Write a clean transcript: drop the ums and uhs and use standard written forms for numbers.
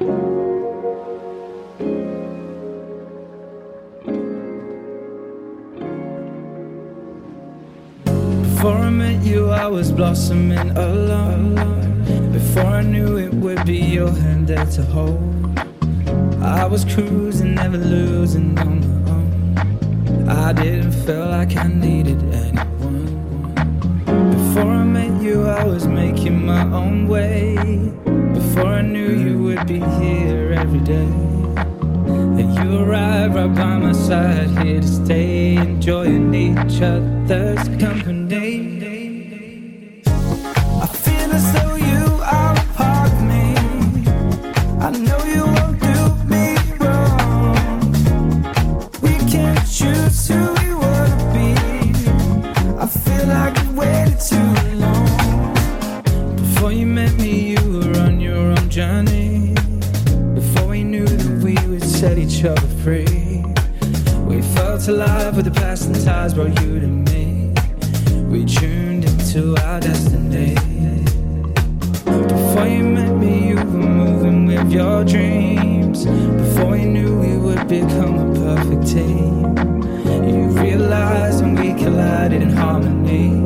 Before I met you, I was blossoming alone. Before I knew it would be your hand there to hold, I was cruising, never losing on my own. I didn't feel like I needed anyone. Before I met you, I was making my own way. Before I knew you would be here every day. And you arrived right by my side, here to stay, enjoying each other's company. I feel as though you are a part of me. I know you won't do me wrong. We can't choose who we wanna be. I feel like I've waited too long. Before you met me, you were on your own journey. Before we knew that we would set each other free, we felt alive with the passing tides brought you to me. We tuned into our destiny. Before you met me, you were moving with your dreams. Before we knew we would become a perfect team, you realized when we collided in harmony,